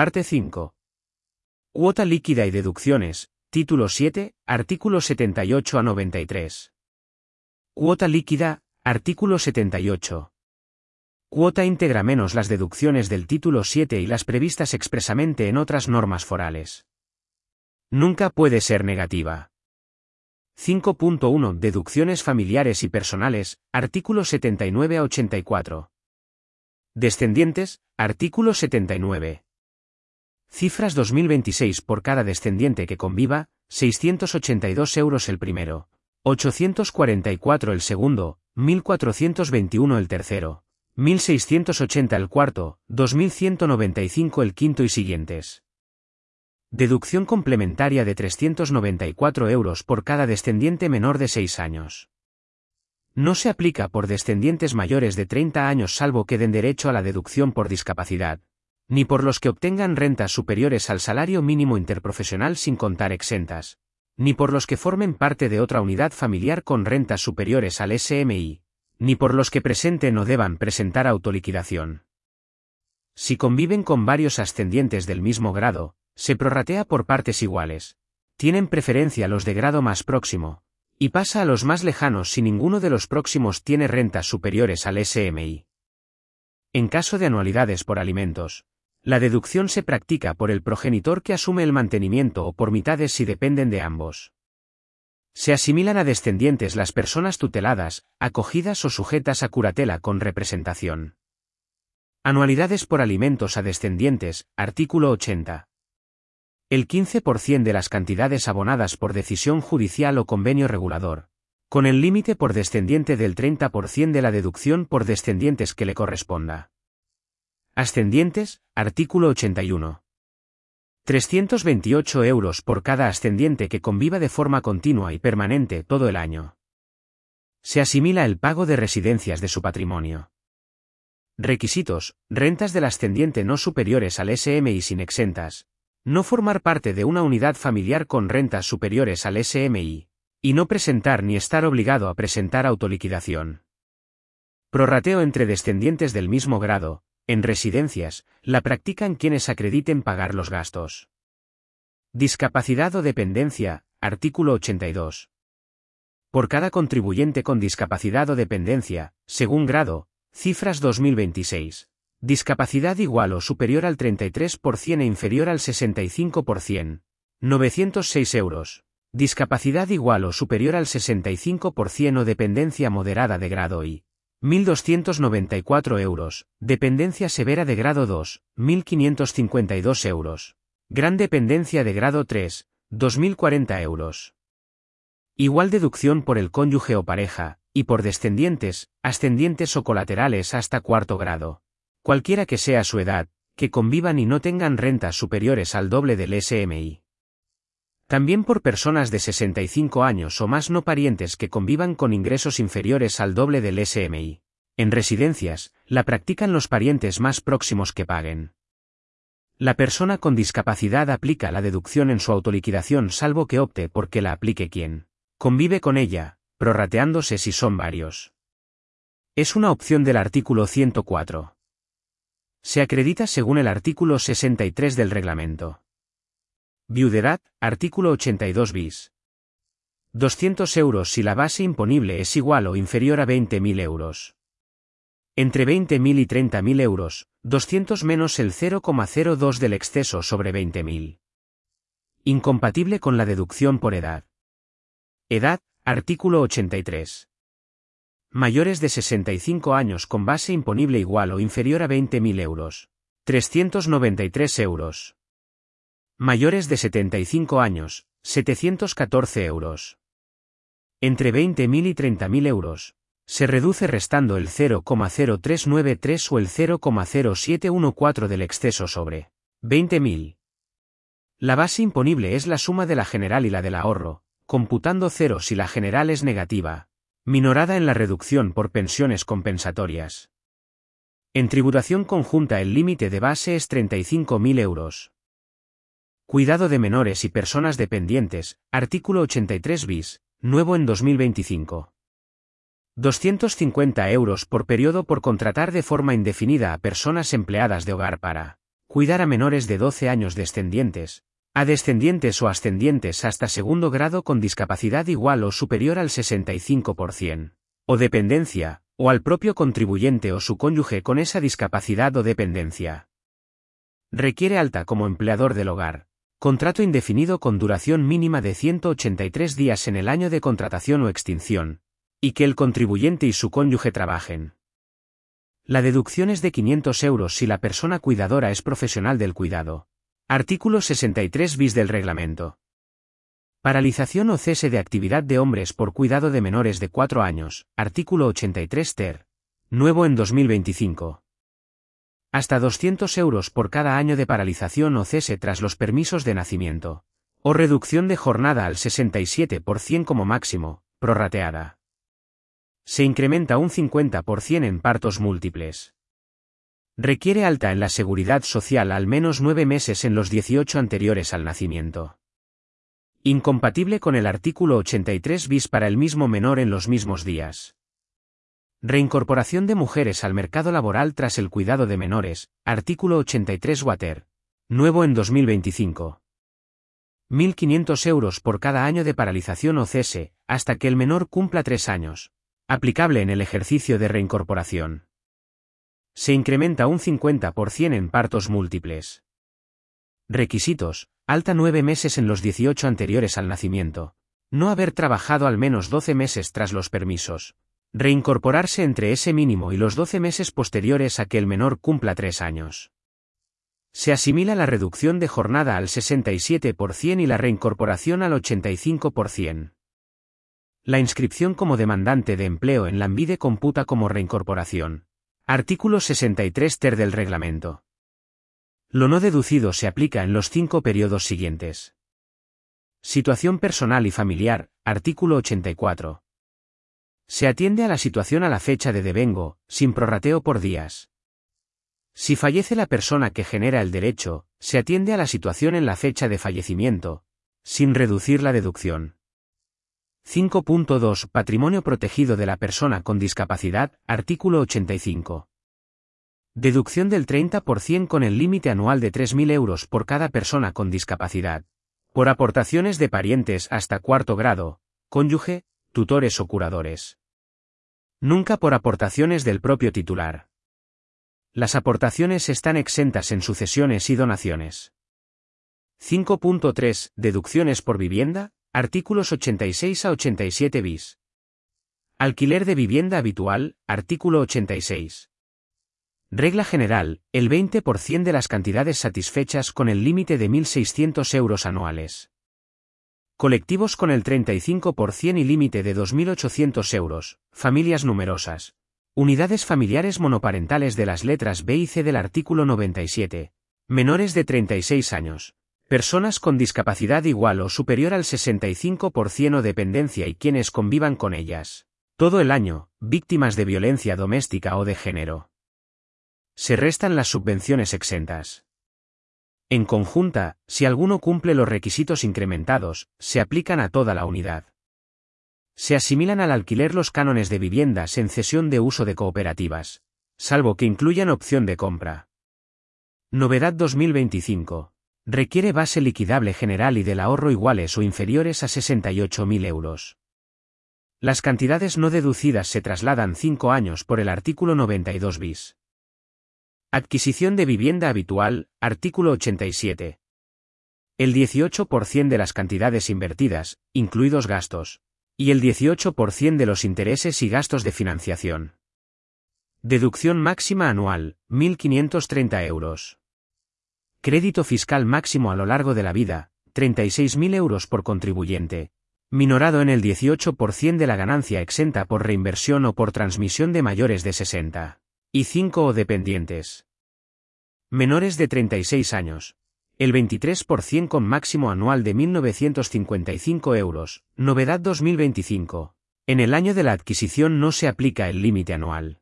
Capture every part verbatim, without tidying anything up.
Parte cinco. Cuota líquida y deducciones, título siete, artículos setenta y ocho a noventa y tres. Cuota líquida, artículo setenta y ocho. Cuota íntegra menos las deducciones del título siete y las previstas expresamente en otras normas forales. Nunca puede ser negativa. cinco punto uno Deducciones familiares y personales, artículos setenta y nueve a ochenta y cuatro. Descendientes, artículo setenta y nueve. Cifras dos mil veintiséis por cada descendiente que conviva, seiscientos ochenta y dos euros el primero, ochocientos cuarenta y cuatro el segundo, mil cuatrocientos veintiuno el tercero, mil seiscientos ochenta el cuarto, dos mil ciento noventa y cinco el quinto y siguientes. Deducción complementaria de trescientos noventa y cuatro euros por cada descendiente menor de seis años. No se aplica por descendientes mayores de treinta años salvo que den derecho a la deducción por discapacidad, ni por los que obtengan rentas superiores al salario mínimo interprofesional sin contar exentas, ni por los que formen parte de otra unidad familiar con rentas superiores al S M I, ni por los que presenten o deban presentar autoliquidación. Si conviven con varios ascendientes del mismo grado, se prorratea por partes iguales. Tienen preferencia los de grado más próximo, y pasa a los más lejanos si ninguno de los próximos tiene rentas superiores al S M I. En caso de anualidades por alimentos, la deducción se practica por el progenitor que asume el mantenimiento o por mitades si dependen de ambos. Se asimilan a descendientes las personas tuteladas, acogidas o sujetas a curatela con representación. Anualidades por alimentos a descendientes, artículo ochenta. El quince por ciento de las cantidades abonadas por decisión judicial o convenio regulador, con el límite por descendiente del treinta por ciento de la deducción por descendientes que le corresponda. Ascendientes, artículo ochenta y uno. trescientos veintiocho euros por cada ascendiente que conviva de forma continua y permanente todo el año. Se asimila el pago de residencias de su patrimonio. Requisitos: rentas del ascendiente no superiores al S M I sin exentas. No formar parte de una unidad familiar con rentas superiores al S M I, y no presentar ni estar obligado a presentar autoliquidación. Prorrateo entre descendientes del mismo grado, en residencias, la practican quienes acrediten pagar los gastos. Discapacidad o dependencia, artículo ochenta y dos. Por cada contribuyente con discapacidad o dependencia, según grado, cifras dos mil veintiséis. Discapacidad igual o superior al treinta y tres por ciento e inferior al sesenta y cinco por ciento, novecientos seis euros. Discapacidad igual o superior al sesenta y cinco por ciento o dependencia moderada de grado I, mil doscientos noventa y cuatro euros. Dependencia severa de grado dos, mil quinientos cincuenta y dos euros. Gran dependencia de grado tres, dos mil cuarenta euros. Igual deducción por el cónyuge o pareja, y por descendientes, ascendientes o colaterales hasta cuarto grado. Cualquiera que sea su edad, que convivan y no tengan rentas superiores al doble del S M I. También por personas de sesenta y cinco años o más no parientes que convivan con ingresos inferiores al doble del S M I. En residencias, la practican los parientes más próximos que paguen. La persona con discapacidad aplica la deducción en su autoliquidación salvo que opte por que la aplique quien convive con ella, prorrateándose si son varios. Es una opción del artículo ciento cuatro. Se acredita según el artículo sesenta y tres del reglamento. Viudedad, artículo ochenta y dos bis. doscientos euros si la base imponible es igual o inferior a veinte mil euros. Entre veinte mil y treinta mil euros, doscientos menos el cero coma cero dos del exceso sobre veinte mil. Incompatible con la deducción por edad. Edad, artículo ochenta y tres. Mayores de sesenta y cinco años con base imponible igual o inferior a veinte mil euros. trescientos noventa y tres euros. Mayores de setenta y cinco años, setecientos catorce euros. Entre veinte mil y treinta mil euros. Se reduce restando el cero coma cero tres nueve tres o el cero coma cero siete uno cuatro del exceso sobre veinte mil. La base imponible es la suma de la general y la del ahorro, computando cero si la general es negativa. Minorada en la reducción por pensiones compensatorias. En tributación conjunta el límite de base es treinta y cinco mil euros. Cuidado de menores y personas dependientes, artículo ochenta y tres bis, nuevo en dos mil veinticinco. doscientos cincuenta euros por periodo por contratar de forma indefinida a personas empleadas de hogar para Cuidar a menores de doce años descendientes, a descendientes o ascendientes hasta segundo grado con discapacidad igual o superior al sesenta y cinco por ciento, o dependencia, o al propio contribuyente o su cónyuge con esa discapacidad o dependencia. Requiere alta como empleador del hogar. Contrato indefinido con duración mínima de ciento ochenta y tres días en el año de contratación o extinción, y que el contribuyente y su cónyuge trabajen. La deducción es de quinientos euros si la persona cuidadora es profesional del cuidado. Artículo sesenta y tres bis del reglamento. Paralización o cese de actividad de hombres por cuidado de menores de cuatro años. Artículo ochenta y tres ter. Nuevo en dos mil veinticinco. Hasta doscientos euros por cada año de paralización o cese tras los permisos de nacimiento. O reducción de jornada al sesenta y siete por ciento como máximo, prorrateada. Se incrementa un cincuenta por ciento en partos múltiples. Requiere alta en la seguridad social al menos nueve meses en los dieciocho anteriores al nacimiento. Incompatible con el artículo ochenta y tres bis para el mismo menor en los mismos días. Reincorporación de mujeres al mercado laboral tras el cuidado de menores. Artículo ochenta y tres water. Nuevo en dos mil veinticinco. mil quinientos euros por cada año de paralización o cese, hasta que el menor cumpla tres años. Aplicable en el ejercicio de reincorporación. Se incrementa un cincuenta por ciento en partos múltiples. Requisitos: alta nueve meses en los dieciocho anteriores al nacimiento. No haber trabajado al menos doce meses tras los permisos. Reincorporarse entre ese mínimo y los doce meses posteriores a que el menor cumpla tres años. Se asimila la reducción de jornada al sesenta y siete por ciento y la reincorporación al ochenta y cinco por ciento. La inscripción como demandante de empleo en Lanbide computa como reincorporación. Artículo sesenta y tres ter del reglamento. Lo no deducido se aplica en los cinco periodos siguientes. Situación personal y familiar. Artículo ochenta y cuatro. Se atiende a la situación a la fecha de devengo, sin prorrateo por días. Si fallece la persona que genera el derecho, se atiende a la situación en la fecha de fallecimiento, sin reducir la deducción. cinco punto dos Patrimonio protegido de la persona con discapacidad. Artículo ochenta y cinco. Deducción del treinta por ciento con el límite anual de tres mil euros por cada persona con discapacidad. Por aportaciones de parientes hasta cuarto grado, cónyuge, tutores o curadores. Nunca por aportaciones del propio titular. Las aportaciones están exentas en sucesiones y donaciones. cinco punto tres Deducciones por vivienda. Artículos ochenta y seis a ochenta y siete bis. Alquiler de vivienda habitual. Artículo ochenta y seis. Regla general, el veinte por ciento de las cantidades satisfechas con el límite de mil seiscientos euros anuales. Colectivos con el treinta y cinco por ciento y límite de dos mil ochocientos euros, familias numerosas. Unidades familiares monoparentales de las letras B y C del artículo noventa y siete. Menores de treinta y seis años. Personas con discapacidad igual o superior al sesenta y cinco por ciento o dependencia y quienes convivan con ellas. Todo el año, víctimas de violencia doméstica o de género. Se restan las subvenciones exentas. En conjunta, si alguno cumple los requisitos incrementados, se aplican a toda la unidad. Se asimilan al alquiler los cánones de viviendas en cesión de uso de cooperativas, salvo que incluyan opción de compra. Novedad dos mil veinticinco. Requiere base liquidable general y del ahorro iguales o inferiores a sesenta y ocho mil euros. Las cantidades no deducidas se trasladan cinco años por el artículo noventa y dos bis. Adquisición de vivienda habitual. Artículo ochenta y siete. El dieciocho por ciento de las cantidades invertidas, incluidos gastos, y el dieciocho por ciento de los intereses y gastos de financiación. Deducción máxima anual, mil quinientos treinta euros. Crédito fiscal máximo a lo largo de la vida, treinta y seis mil euros por contribuyente, minorado en el dieciocho por ciento de la ganancia exenta por reinversión o por transmisión de mayores de sesenta y cinco o dependientes. Menores de treinta y seis años, el veintitrés por ciento con máximo anual de mil novecientos cincuenta y cinco euros, novedad dos mil veinticinco. En el año de la adquisición no se aplica el límite anual.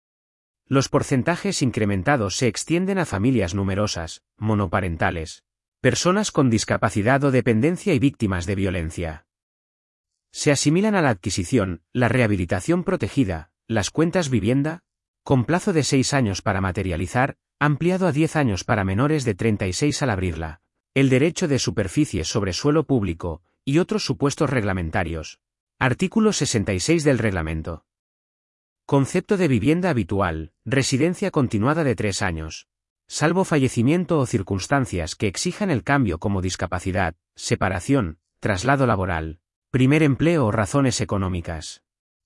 Los porcentajes incrementados se extienden a familias numerosas, monoparentales, personas con discapacidad o dependencia y víctimas de violencia. Se asimilan a la adquisición, la rehabilitación protegida, las cuentas vivienda, con plazo de seis años para materializar, ampliado a diez años para menores de treinta y seis al abrirla, el derecho de superficie sobre suelo público, y otros supuestos reglamentarios. Artículo sesenta y seis del reglamento. Concepto de vivienda habitual, residencia continuada de tres años. Salvo fallecimiento o circunstancias que exijan el cambio como discapacidad, separación, traslado laboral, primer empleo o razones económicas.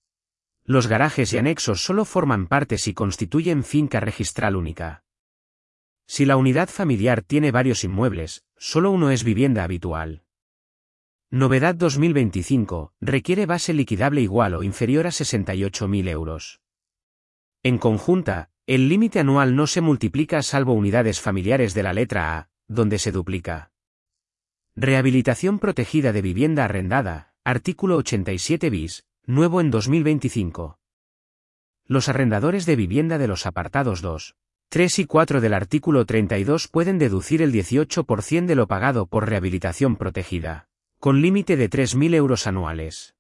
Los garajes y anexos solo forman parte si constituyen finca registral única. Si la unidad familiar tiene varios inmuebles, solo uno es vivienda habitual. Novedad dos mil veinticinco, requiere base liquidable igual o inferior a sesenta y ocho mil euros. En conjunta, el límite anual no se multiplica salvo unidades familiares de la letra A, donde se duplica. Rehabilitación protegida de vivienda arrendada, artículo ochenta y siete bis, nuevo en dos mil veinticinco. Los arrendadores de vivienda de los apartados dos, tres y cuatro del artículo treinta y dos pueden deducir el dieciocho por ciento de lo pagado por rehabilitación protegida, con límite de tres mil euros anuales.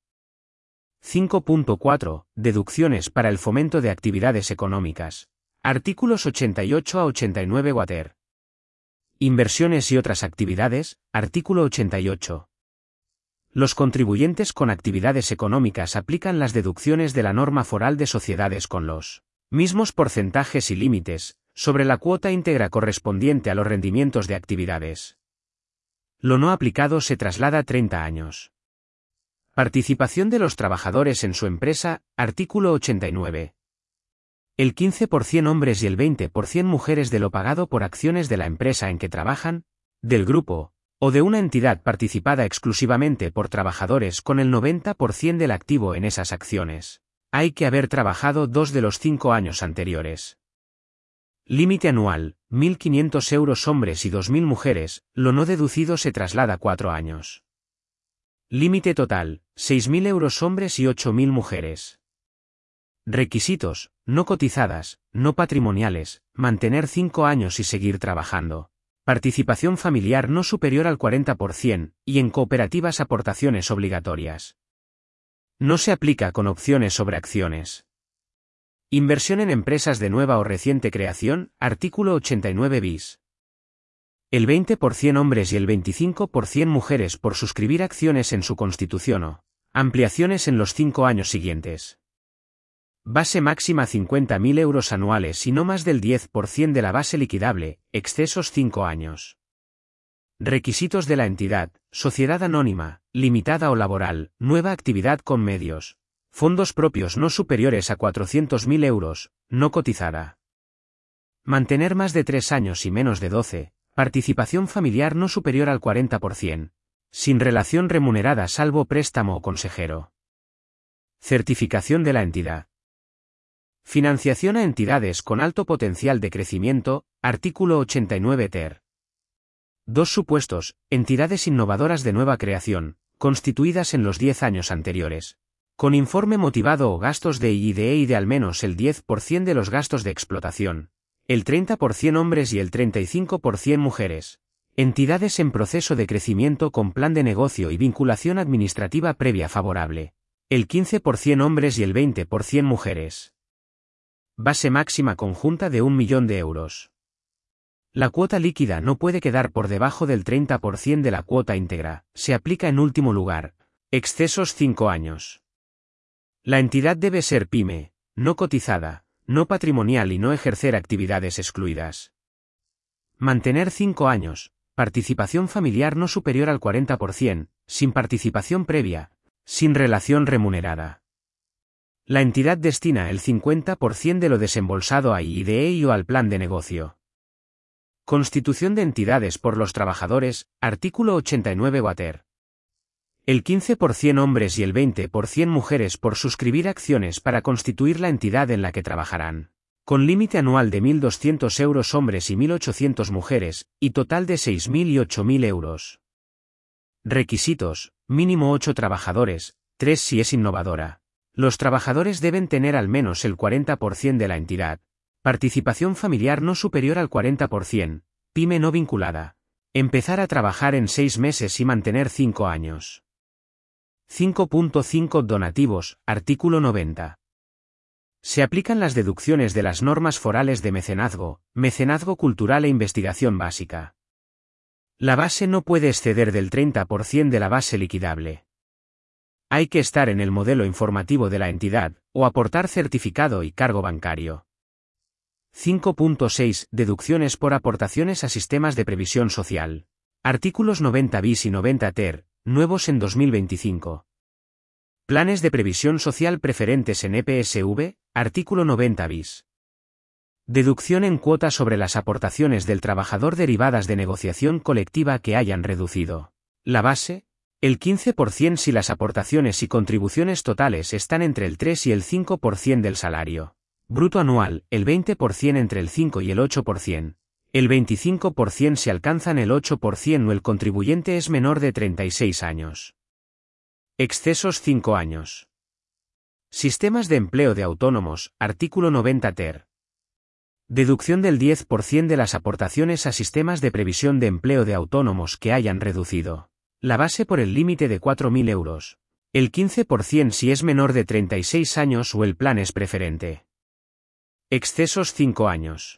cinco punto cuatro. Deducciones para el fomento de actividades económicas. Artículos ochenta y ocho a ochenta y nueve Water. Inversiones y otras actividades, artículo ochenta y ocho. Los contribuyentes con actividades económicas aplican las deducciones de la norma foral de sociedades con los mismos porcentajes y límites, sobre la cuota íntegra correspondiente a los rendimientos de actividades. Lo no aplicado se traslada a treinta años. Participación de los trabajadores en su empresa, artículo ochenta y nueve. El quince por ciento hombres y el veinte por ciento mujeres de lo pagado por acciones de la empresa en que trabajan, del grupo, o de una entidad participada exclusivamente por trabajadores con el noventa por ciento del activo en esas acciones. Hay que haber trabajado dos de los cinco años anteriores. Límite anual, mil quinientos euros hombres y dos mil mujeres, lo no deducido se traslada a cuatro años. Límite total, seis mil euros hombres y ocho mil mujeres. Requisitos, no cotizadas, no patrimoniales, mantener cinco años y seguir trabajando. Participación familiar no superior al cuarenta por ciento, y en cooperativas aportaciones obligatorias. No se aplica con opciones sobre acciones. Inversión en empresas de nueva o reciente creación, artículo ochenta y nueve bis. El veinte por ciento hombres y el veinticinco por ciento mujeres por suscribir acciones en su constitución o ampliaciones en los cinco años siguientes. Base máxima cincuenta mil euros anuales y no más del diez por ciento de la base liquidable, excesos cinco años. Requisitos de la entidad, sociedad anónima, limitada o laboral, nueva actividad con medios. Fondos propios no superiores a cuatrocientos mil euros, no cotizada. Mantener más de tres años y menos de doce, participación familiar no superior al cuarenta por ciento. Sin relación remunerada salvo préstamo o consejero. Certificación de la entidad. Financiación a entidades con alto potencial de crecimiento, artículo ochenta y nueve ter. Dos supuestos, entidades innovadoras de nueva creación, constituidas en los diez años anteriores, con informe motivado o gastos de I D E y de al menos el diez por ciento de los gastos de explotación, el treinta por ciento hombres y el treinta y cinco por ciento mujeres, entidades en proceso de crecimiento con plan de negocio y vinculación administrativa previa favorable, el quince por ciento hombres y el veinte por ciento mujeres. Base máxima conjunta de un millón de euros. La cuota líquida no puede quedar por debajo del treinta por ciento de la cuota íntegra, se aplica en último lugar, excesos cinco años. La entidad debe ser pyme, no cotizada, no patrimonial y no ejercer actividades excluidas. Mantener cinco años, participación familiar no superior al cuarenta por ciento, sin participación previa, sin relación remunerada. La entidad destina el cincuenta por ciento de lo desembolsado a I D E y o al plan de negocio. Constitución de entidades por los trabajadores, artículo ochenta y nueve Water. El quince por ciento hombres y el veinte por ciento mujeres por suscribir acciones para constituir la entidad en la que trabajarán, con límite anual de mil doscientos euros hombres y mil ochocientos mujeres, y total de seis mil y ocho mil euros. Requisitos, mínimo ocho trabajadores, tres si es innovadora. Los trabajadores deben tener al menos el cuarenta por ciento de la entidad. Participación familiar no superior al cuarenta por ciento, pyme no vinculada. Empezar a trabajar en seis meses y mantener cinco años. cinco punto cinco Donativos, artículo noventa. Se aplican las deducciones de las normas forales de mecenazgo, mecenazgo cultural e investigación básica. La base no puede exceder del treinta por ciento de la base liquidable. Hay que estar en el modelo informativo de la entidad, o aportar certificado y cargo bancario. cinco punto seis. Deducciones por aportaciones a sistemas de previsión social. Artículos noventa bis y noventa ter, nuevos en dos mil veinticinco. Planes de previsión social preferentes en E P S V, artículo noventa bis. Deducción en cuota sobre las aportaciones del trabajador derivadas de negociación colectiva que hayan reducido la base, el quince por ciento si las aportaciones y contribuciones totales están entre el tres y el cinco por ciento del salario bruto anual, el veinte por ciento entre el cinco y el ocho por ciento, el veinticinco por ciento si alcanzan el ocho por ciento o el contribuyente es menor de treinta y seis años. Excesos cinco años. Sistemas de empleo de autónomos, artículo noventa ter. Deducción del diez por ciento de las aportaciones a sistemas de previsión de empleo de autónomos que hayan reducido la base por el límite de cuatro mil euros, el quince por ciento si es menor de treinta y seis años o el plan es preferente. Excesos cinco años.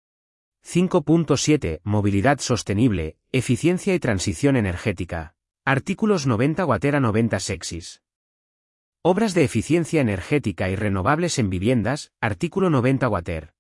cinco punto siete. Movilidad sostenible, eficiencia y transición energética. Artículos noventa cuater a noventa sexis. Obras de eficiencia energética y renovables en viviendas, artículo noventa cuater.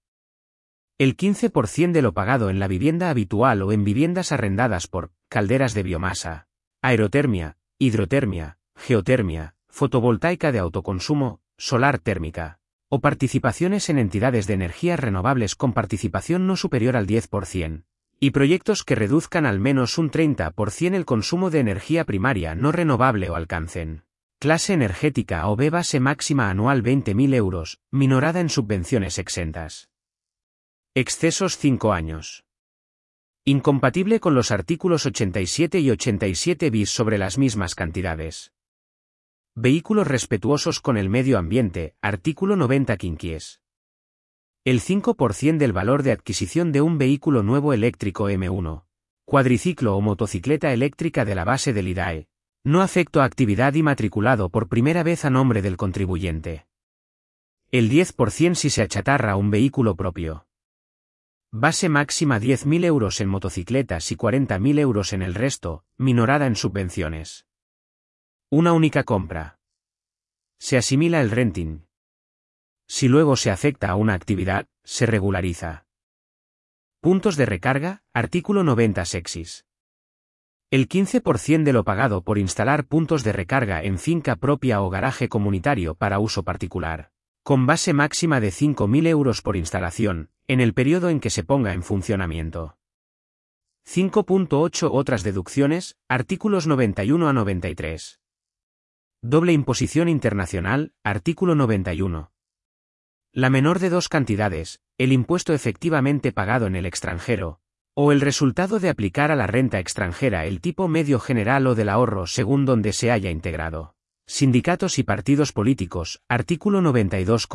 El quince por ciento de lo pagado en la vivienda habitual o en viviendas arrendadas por calderas de biomasa, aerotermia, hidrotermia, geotermia, fotovoltaica de autoconsumo, solar térmica, o participaciones en entidades de energías renovables con participación no superior al diez por ciento, y proyectos que reduzcan al menos un treinta por ciento el consumo de energía primaria no renovable o alcancen clase energética o B base máxima anual veinte mil euros, minorada en subvenciones exentas. Excesos cinco años. Incompatible con los artículos ochenta y siete y ochenta y siete bis sobre las mismas cantidades. Vehículos respetuosos con el medio ambiente, artículo noventa quinquies. El cinco por ciento del valor de adquisición de un vehículo nuevo eléctrico eme uno, cuadriciclo o motocicleta eléctrica de la base del I D A E, no afecto a actividad y matriculado por primera vez a nombre del contribuyente. El diez por ciento si se achatarra un vehículo propio. Base máxima diez mil euros en motocicletas y cuarenta mil euros en el resto, minorada en subvenciones. Una única compra. Se asimila el renting. Si luego se afecta a una actividad, se regulariza. Puntos de recarga, artículo noventa sexis. El quince por ciento de lo pagado por instalar puntos de recarga en finca propia o garaje comunitario para uso particular, con base máxima de cinco mil euros por instalación, en el periodo en que se ponga en funcionamiento. cinco punto ocho Otras deducciones, artículos noventa y uno a noventa y tres. Doble imposición internacional, artículo noventa y uno. La menor de dos cantidades, el impuesto efectivamente pagado en el extranjero, o el resultado de aplicar a la renta extranjera el tipo medio general o del ahorro según donde se haya integrado. Sindicatos y partidos políticos, artículo noventa y dos,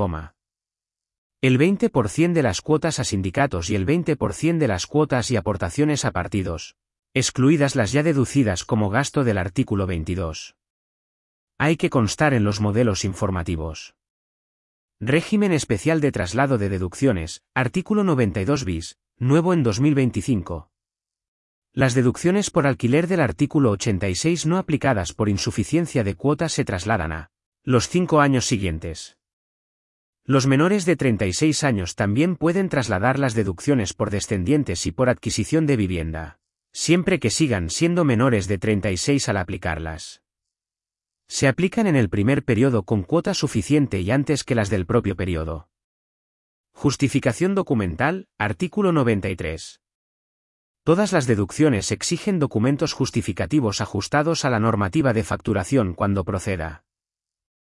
el veinte por ciento de las cuotas a sindicatos y el veinte por ciento de las cuotas y aportaciones a partidos, excluidas las ya deducidas como gasto del artículo veintidós. Hay que constar en los modelos informativos. Régimen especial de traslado de deducciones, artículo noventa y dos bis, nuevo en dos mil veinticinco. Las deducciones por alquiler del artículo ochenta y seis no aplicadas por insuficiencia de cuotas se trasladan a los cinco años siguientes. Los menores de treinta y seis años también pueden trasladar las deducciones por descendientes y por adquisición de vivienda, siempre que sigan siendo menores de treinta y seis al aplicarlas. Se aplican en el primer periodo con cuota suficiente y antes que las del propio periodo. Justificación documental, artículo noventa y tres. Todas las deducciones exigen documentos justificativos ajustados a la normativa de facturación cuando proceda.